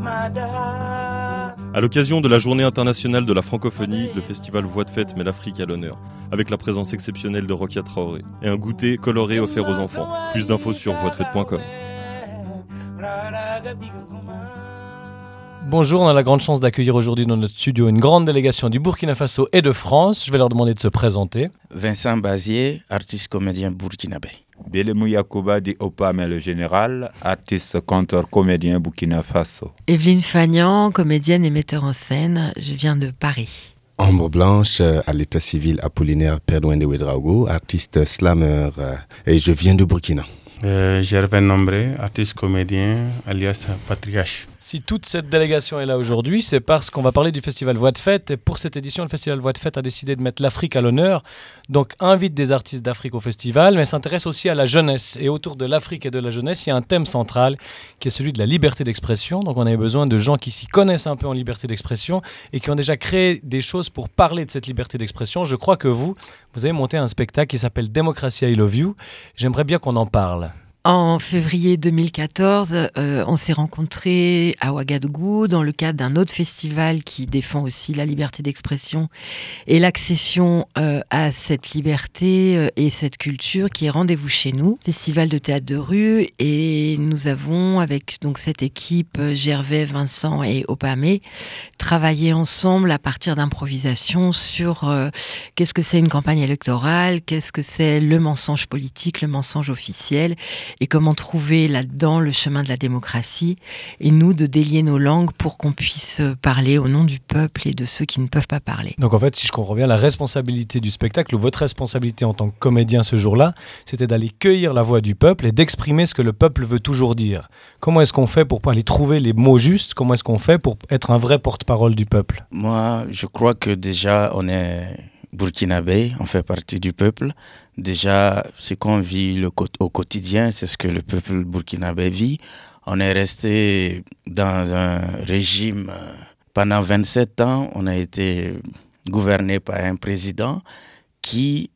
À l'occasion de la Journée internationale de la francophonie, le festival Voix de Fête met l'Afrique à l'honneur, avec la présence exceptionnelle de Rokia Traoré et un goûter coloré offert aux enfants. Plus d'infos sur voixdefête.com. Bonjour, on a la grande chance d'accueillir aujourd'hui dans notre studio une grande délégation du Burkina Faso et de France. Je vais leur demander de se présenter. Vincent Bazier, artiste comédien burkinabé. Belemou Yakuba dit Opam le général, artiste, conteur, comédien Burkina Faso. Evelyne Fagnan, comédienne et metteur en scène, je viens de Paris. Ombre Blanche, à l'état civil Apollinaire Perdouin de Ouedraogo, artiste slammer, et je viens de Burkina. Gervais Nombré, artiste comédien, alias Patriarche. Si toute cette délégation est là aujourd'hui, c'est parce qu'on va parler du festival Voix de Fête. Et pour cette édition, le festival Voix de Fête a décidé de mettre l'Afrique à l'honneur. Donc, invite des artistes d'Afrique au festival, mais s'intéresse aussi à la jeunesse. Et autour de l'Afrique et de la jeunesse, il y a un thème central qui est celui de la liberté d'expression. Donc, on avait besoin de gens qui s'y connaissent un peu en liberté d'expression et qui ont déjà créé des choses pour parler de cette liberté d'expression. Je crois que vous avez monté un spectacle qui s'appelle Démocratie I Love You. J'aimerais bien qu'on en parle. En février 2014, on s'est rencontrés à Ouagadougou dans le cadre d'un autre festival qui défend aussi la liberté d'expression et l'accession à cette liberté et cette culture qui est Rendez-vous chez nous, festival de théâtre de rue. Et nous avons, avec donc cette équipe, Gervais, Vincent et Opamé, travaillé ensemble à partir d'improvisation sur qu'est-ce que c'est une campagne électorale, qu'est-ce que c'est le mensonge politique, le mensonge officiel, et comment trouver là-dedans le chemin de la démocratie, et nous de délier nos langues pour qu'on puisse parler au nom du peuple et de ceux qui ne peuvent pas parler. Donc en fait, si je comprends bien, la responsabilité du spectacle, ou votre responsabilité en tant que comédien ce jour-là, c'était d'aller cueillir la voix du peuple et d'exprimer ce que le peuple veut toujours dire. Comment est-ce qu'on fait pour aller trouver les mots justes? Comment est-ce qu'on fait pour être un vrai porte-parole du peuple? Moi, je crois que déjà, on est burkinabé, on fait partie du peuple. Déjà, ce qu'on vit au quotidien, c'est ce que le peuple burkinabé vit. On est resté dans un régime pendant 27 ans. On a été gouverné par un président qui,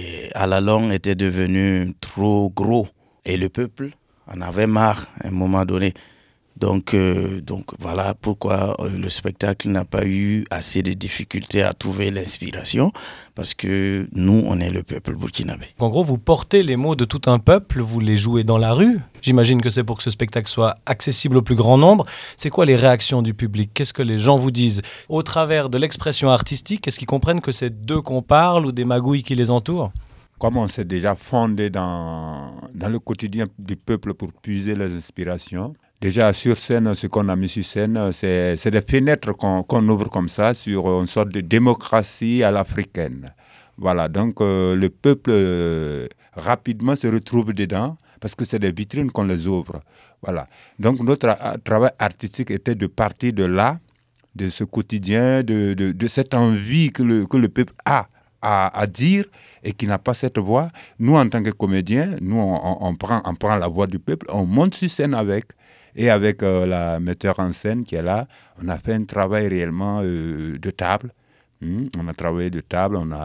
à la longue, était devenu trop gros. Et le peuple en avait marre à un moment donné. Donc voilà pourquoi le spectacle n'a pas eu assez de difficultés à trouver l'inspiration, parce que nous, on est le peuple burkinabé. En gros, vous portez les mots de tout un peuple, vous les jouez dans la rue. J'imagine que c'est pour que ce spectacle soit accessible au plus grand nombre. C'est quoi les réactions du public? Qu'est-ce que les gens vous disent? Au travers de l'expression artistique, est-ce qu'ils comprennent que c'est d'eux qu'on parle ou des magouilles qui les entourent? Comme on s'est déjà fondé dans le quotidien du peuple pour puiser les inspirations, déjà sur scène, ce qu'on a mis sur scène, c'est des fenêtres qu'on ouvre comme ça sur une sorte de démocratie à l'africaine. Voilà, donc le peuple rapidement se retrouve dedans parce que c'est des vitrines qu'on les ouvre. Voilà, donc notre travail artistique était de partir de là, de ce quotidien, de cette envie que le peuple a à dire et qui n'a pas cette voix. Nous, en tant que comédiens, nous, on prend la voix du peuple, on monte sur scène avec. Et avec la metteur en scène qui est là, on a fait un travail réellement de table. On a travaillé de table, on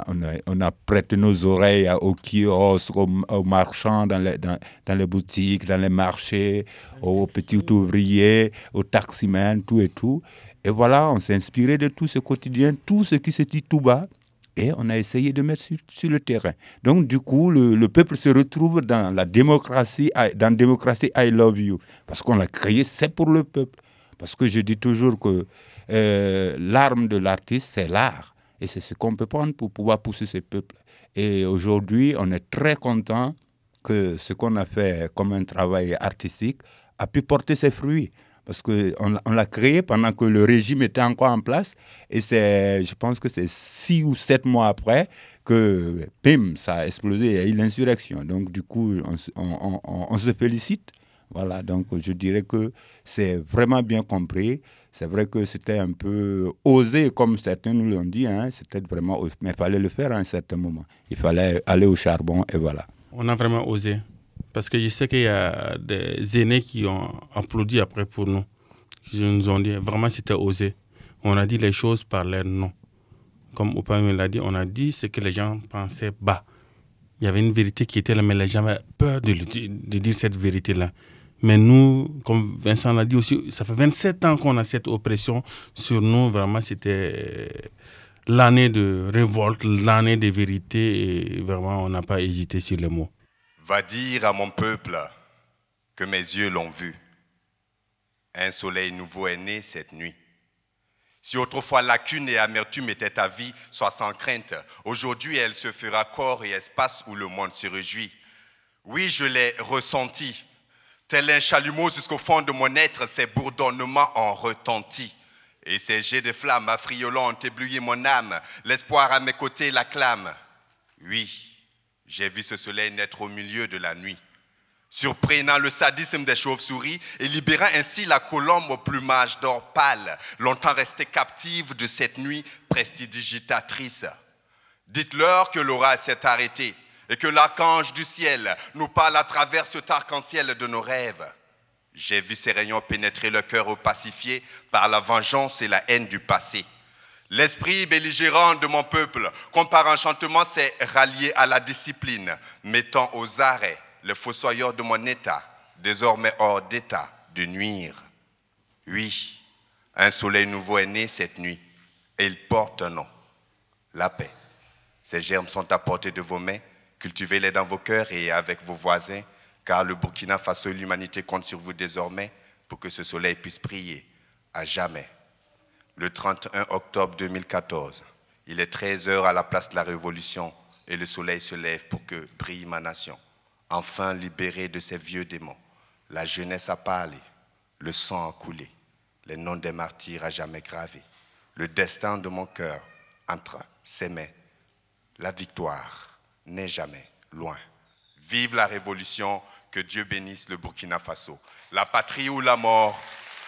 a prêté nos oreilles aux kiosques, aux marchands dans les boutiques, dans les marchés, aux petits ouvriers, aux taximens, tout et tout. Et voilà, on s'est inspiré de tout ce quotidien, tout ce qui se dit tout bas. Et on a essayé de mettre sur le terrain. Donc, du coup, le peuple se retrouve dans la démocratie, dans Démocratie I Love You. Parce qu'on l'a créé, c'est pour le peuple. Parce que je dis toujours que l'arme de l'artiste, c'est l'art. Et c'est ce qu'on peut prendre pour pouvoir pousser ce peuple. Et aujourd'hui, on est très content que ce qu'on a fait comme un travail artistique a pu porter ses fruits. Parce qu'on l'a créé pendant que le régime était encore en place. Et je pense que c'est 6 ou 7 mois après que, bim, ça a explosé, il y a eu l'insurrection. Donc, du coup, on se félicite. Voilà, donc je dirais que c'est vraiment bien compris. C'est vrai que c'était un peu osé, comme certains nous l'ont dit. C'était vraiment osé, mais il fallait le faire à un certain moment. Il fallait aller au charbon et voilà. On a vraiment osé. Parce que je sais qu'il y a des aînés qui ont applaudi après pour nous. Ils nous ont dit, vraiment c'était osé. On a dit les choses par leur nom. Comme Opamé l'a dit, on a dit ce que les gens pensaient bas. Il y avait une vérité qui était là, mais les gens avaient peur de dire cette vérité-là. Mais nous, comme Vincent l'a dit aussi, ça fait 27 ans qu'on a cette oppression sur nous. Vraiment, c'était l'année de révolte, l'année de vérité. Et vraiment, on n'a pas hésité sur les mots. Va dire à mon peuple que mes yeux l'ont vu. Un soleil nouveau est né cette nuit. Si autrefois lacune et amertume étaient ta vie, sois sans crainte. Aujourd'hui, elle se fera corps et espace où le monde se réjouit. Oui, je l'ai ressenti. Tel un chalumeau jusqu'au fond de mon être, ses bourdonnements ont retenti. Et ces jets de flammes affriolant ont ébloui mon âme. L'espoir à mes côtés l'acclame. Oui, j'ai vu ce soleil naître au milieu de la nuit, surprenant le sadisme des chauves-souris et libérant ainsi la colombe au plumage d'or pâle, longtemps restée captive de cette nuit prestidigitatrice. Dites-leur que l'orage s'est arrêté et que l'archange du ciel nous parle à travers cet arc-en-ciel de nos rêves. J'ai vu ces rayons pénétrer le cœur opacifié par la vengeance et la haine du passé. L'esprit belligérant de mon peuple, comme par enchantement, s'est rallié à la discipline, mettant aux arrêts le fossoyeur de mon état, désormais hors d'état de nuire. Oui, un soleil nouveau est né cette nuit, et il porte un nom, la paix. Ces germes sont à portée de vos mains, cultivez-les dans vos cœurs et avec vos voisins, car le Burkina Faso et l'humanité comptent sur vous désormais pour que ce soleil puisse briller à jamais. Le 31 octobre 2014, il est 13h à la place de la Révolution et le soleil se lève pour que brille ma nation. Enfin libérée de ces vieux démons, la jeunesse a parlé, le sang a coulé, les noms des martyrs à jamais gravés. Le destin de mon cœur entre ses mains. La victoire n'est jamais loin. Vive la révolution, que Dieu bénisse le Burkina Faso. La patrie ou la mort,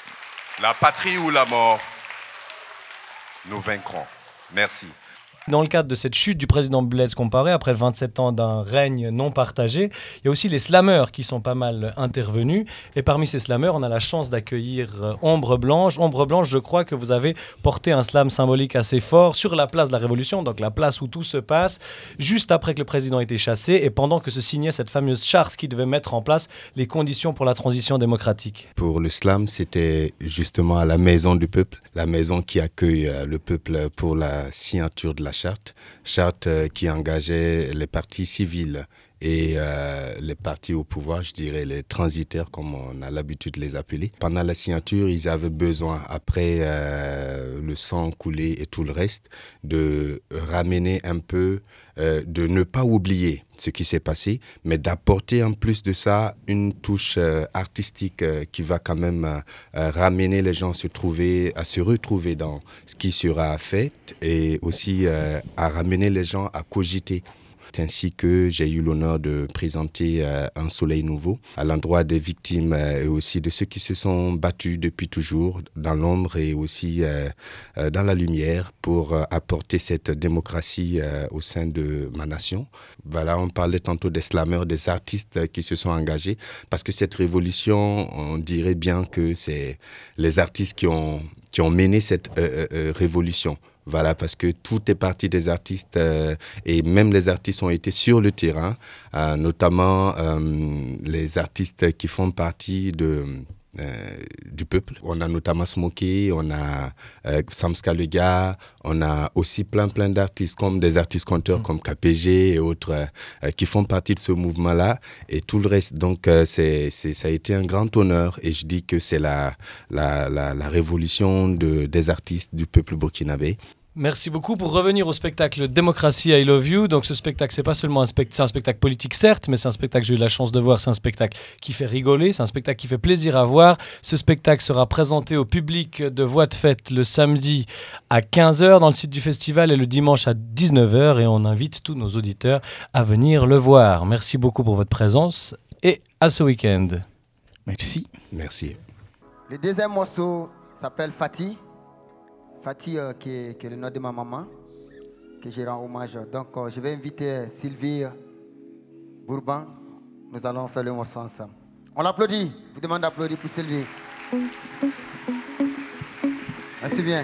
nous vaincrons. Merci. Dans le cadre de cette chute du président Blaise Compaoré, après 27 ans d'un règne non partagé, il y a aussi les slameurs qui sont pas mal intervenus. Et parmi ces slameurs, on a la chance d'accueillir Ombre Blanche. Ombre Blanche, je crois que vous avez porté un slam symbolique assez fort sur la place de la Révolution, donc la place où tout se passe, juste après que le président ait été chassé et pendant que se signait cette fameuse charte qui devait mettre en place les conditions pour la transition démocratique. Pour le slam, c'était justement à la Maison du Peuple, la maison qui accueille le peuple pour la signature de la charte qui engageait les partis civils et les partis au pouvoir, je dirais les transitaires comme on a l'habitude de les appeler. Pendant la signature, ils avaient besoin, après le sang coulé et tout le reste, de ramener un peu, de ne pas oublier ce qui s'est passé, mais d'apporter en plus de ça une touche artistique qui va quand même ramener les gens à se retrouver dans ce qui sera fait et aussi à ramener les gens à cogiter. C'est ainsi que j'ai eu l'honneur de présenter un soleil nouveau à l'endroit des victimes et aussi de ceux qui se sont battus depuis toujours dans l'ombre et aussi dans la lumière pour apporter cette démocratie au sein de ma nation. Voilà, on parlait tantôt des slameurs, des artistes qui se sont engagés parce que cette révolution, on dirait bien que c'est les artistes qui ont mené cette révolution. Voilà, parce que tout est parti des artistes et même les artistes ont été sur le terrain, notamment les artistes qui font partie du peuple. On a notamment Smokey, on a Samska le gars, on a aussi plein d'artistes comme des artistes conteurs comme KPG et autres qui font partie de ce mouvement-là et tout le reste. Donc ça a été un grand honneur et je dis que c'est la révolution des artistes du peuple burkinabé. Merci beaucoup. Pour revenir au spectacle Démocratie, I Love You. Donc ce spectacle, c'est pas seulement un spectacle politique certes, mais c'est un spectacle que j'ai eu la chance de voir. C'est un spectacle qui fait rigoler, c'est un spectacle qui fait plaisir à voir. Ce spectacle sera présenté au public de Voix de Fête le samedi à 15h dans le site du festival et le dimanche à 19h. Et on invite tous nos auditeurs à venir le voir. Merci beaucoup pour votre présence et à ce week-end. Merci. Merci. Le deuxième morceau s'appelle Fatih. Fatih, qui est le nom de ma maman, que je rends hommage. Donc, je vais inviter Sylvie Bourban. Nous allons faire le morceau ensemble. On l'applaudit. Je vous demande d'applaudir pour Sylvie. Merci bien.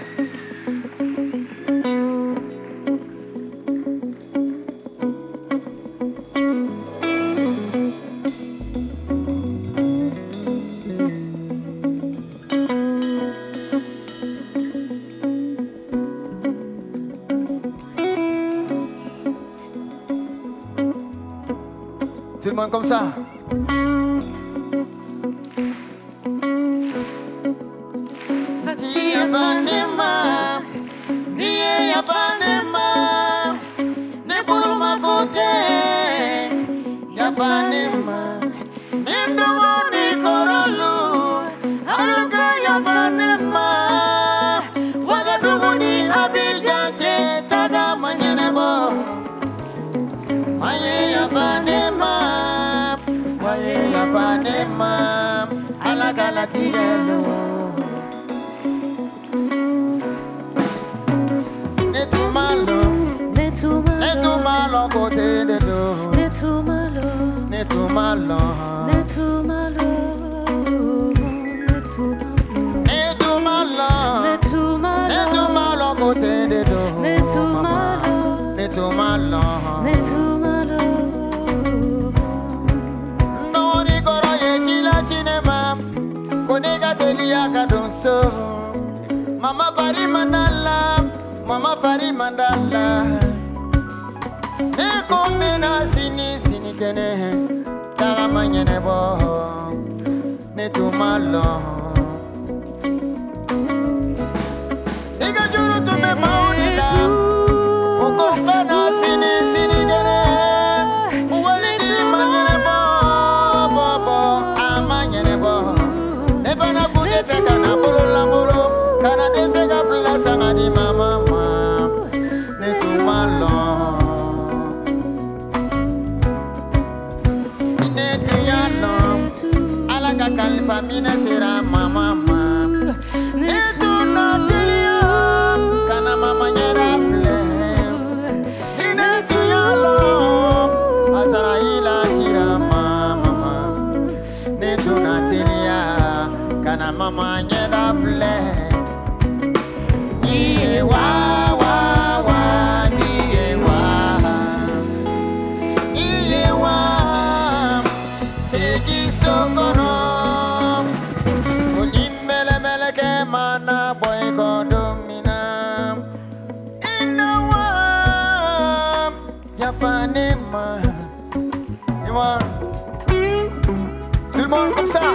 moins comme ça. Fati Yavanema, Vie Yavanema, Nebuluma Kote, Yavanema, Nendogoni Korolu, Aluga Yavanema, Wagaduguni Abijache, Taga Manyanebo, Maye Yavanema, Maye Yavanema, Alagalatiyelo. Netumalo côté de dos. Netumalo. Netumalo côté de dos. Netumalo. No ni koro ye chila chinema. Konega telia kadonso. Mama Fari Mandala. Ne kombina sini kene. Tara manyene bo. Ne tumalo. Ega juru tume maunila. Oko pena sini kene. Uwali di manyene bo. Amanyene bo. Ebana kunde peka na bolo lambolo. Kana desega plasa ngadi mama. Ne tumalo. Kalfamina sera mama. Netu no telio. Kana mama nyera fle. Inetu yalo. Azraila chira mama. Netu na telia. Kana mama nyera fle. Iye wa. Iye wa. Segi sokono. Mana boy godomina inawa Yavanema. Iwan Silmon comme ça.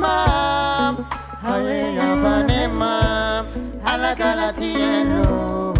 Yavanema, Alagalatiyelo.